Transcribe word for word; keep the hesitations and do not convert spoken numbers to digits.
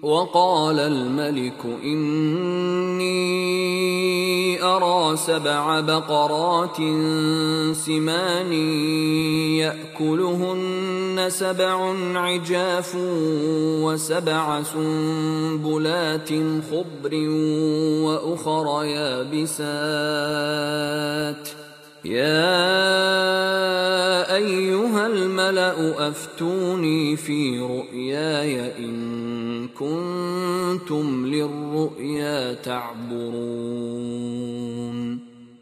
وقال الملك إني أرى سبع بقرات سمان يأكلهن سبع عجاف وسبع سنبلات خضر وأخر يابسات يا أيها الملأ أفتوني في رؤياي إن كنتم للرؤيا تعبرون